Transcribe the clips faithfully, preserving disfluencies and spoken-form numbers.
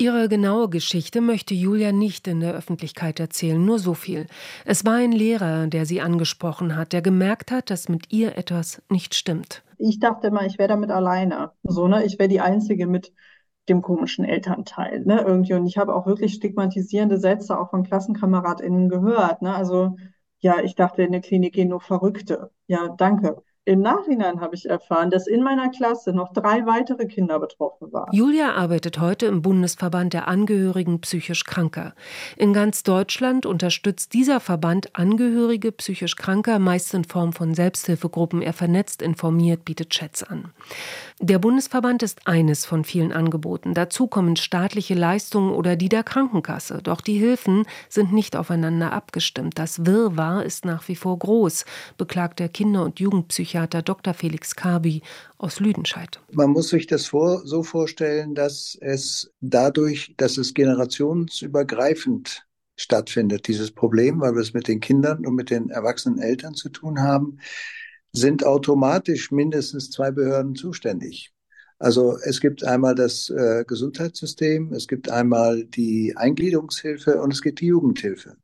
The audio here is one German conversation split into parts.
Ihre genaue Geschichte möchte Julia nicht in der Öffentlichkeit erzählen, nur so viel. Es war ein Lehrer, der sie angesprochen hat, der gemerkt hat, dass mit ihr etwas nicht stimmt. Ich dachte immer, ich wäre damit alleine. So, ne? Ich wäre die Einzige mit dem komischen Elternteil, ne? Irgendwie. Und ich habe auch wirklich stigmatisierende Sätze auch von KlassenkameradInnen gehört, ne? Also, ja, ich dachte, in der Klinik gehen nur Verrückte. Ja, danke. Im Nachhinein habe ich erfahren, dass in meiner Klasse noch drei weitere Kinder betroffen waren. Julia arbeitet heute im Bundesverband der Angehörigen psychisch Kranker. In ganz Deutschland unterstützt dieser Verband Angehörige psychisch Kranker, meist in Form von Selbsthilfegruppen. Er vernetzt, informiert, bietet Chats an. Der Bundesverband ist eines von vielen Angeboten. Dazu kommen staatliche Leistungen oder die der Krankenkasse. Doch die Hilfen sind nicht aufeinander abgestimmt. Das Wirrwarr ist nach wie vor groß, beklagt der Kinder- und Jugendpsychiater Doktor Felix Kabi aus Lüdenscheid. Man muss sich das vor, so vorstellen, dass es dadurch, dass es generationsübergreifend stattfindet, dieses Problem, weil wir es mit den Kindern und mit den erwachsenen Eltern zu tun haben, sind automatisch mindestens zwei Behörden zuständig. Also es gibt einmal das äh, Gesundheitssystem, es gibt einmal die Eingliederungshilfe und es gibt die Jugendhilfe.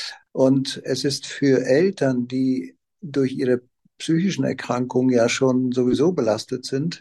Und es ist für Eltern, die durch ihre psychischen Erkrankungen ja schon sowieso belastet sind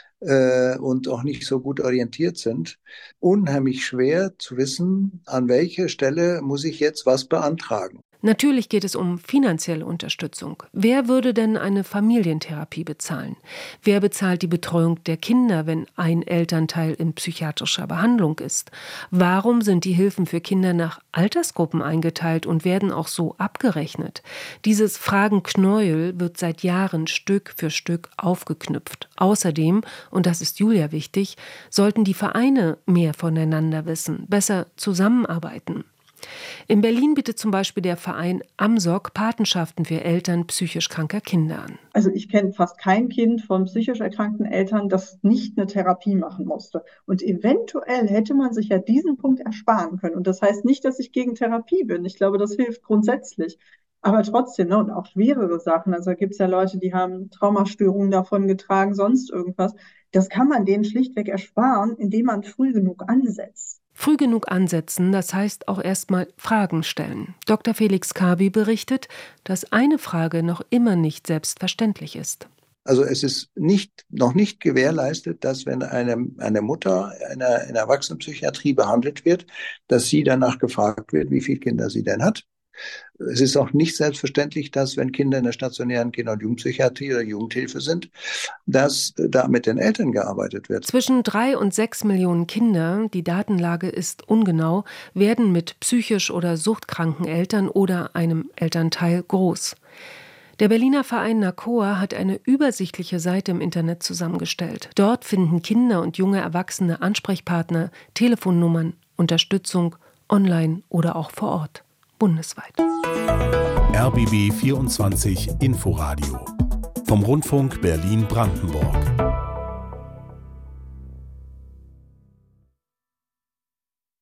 äh, und auch nicht so gut orientiert sind, unheimlich schwer zu wissen, an welcher Stelle muss ich jetzt was beantragen. Natürlich geht es um finanzielle Unterstützung. Wer würde denn eine Familientherapie bezahlen? Wer bezahlt die Betreuung der Kinder, wenn ein Elternteil in psychiatrischer Behandlung ist? Warum sind die Hilfen für Kinder nach Altersgruppen eingeteilt und werden auch so abgerechnet? Dieses Fragenknäuel wird seit Jahren Stück für Stück aufgeknüpft. Außerdem, und das ist Julia wichtig, sollten die Vereine mehr voneinander wissen, besser zusammenarbeiten. In Berlin bietet zum Beispiel der Verein AMSOC Patenschaften für Eltern psychisch kranker Kinder an. Also ich kenne fast kein Kind von psychisch erkrankten Eltern, das nicht eine Therapie machen musste. Und eventuell hätte man sich ja diesen Punkt ersparen können. Und das heißt nicht, dass ich gegen Therapie bin. Ich glaube, das hilft grundsätzlich. Aber trotzdem, ne, und auch schwerere Sachen. Also da gibt es ja Leute, die haben Traumastörungen davon getragen, sonst irgendwas. Das kann man denen schlichtweg ersparen, indem man früh genug ansetzt. Früh genug ansetzen, das heißt auch erstmal Fragen stellen. Doktor Felix Kabi berichtet, dass eine Frage noch immer nicht selbstverständlich ist. Also es ist nicht, noch nicht gewährleistet, dass wenn eine, eine Mutter in der, in der Erwachsenenpsychiatrie behandelt wird, dass sie danach gefragt wird, wie viele Kinder sie denn hat. Es ist auch nicht selbstverständlich, dass wenn Kinder in der stationären Kinder- und Jugendpsychiatrie oder Jugendhilfe sind, dass da mit den Eltern gearbeitet wird. Zwischen drei und sechs Millionen Kinder, die Datenlage ist ungenau, werden mit psychisch oder suchtkranken Eltern oder einem Elternteil groß. Der Berliner Verein NACOA hat eine übersichtliche Seite im Internet zusammengestellt. Dort finden Kinder und junge Erwachsene Ansprechpartner, Telefonnummern, Unterstützung, online oder auch vor Ort. Bundesweit. R B B vierundzwanzig Inforadio vom Rundfunk Berlin-Brandenburg.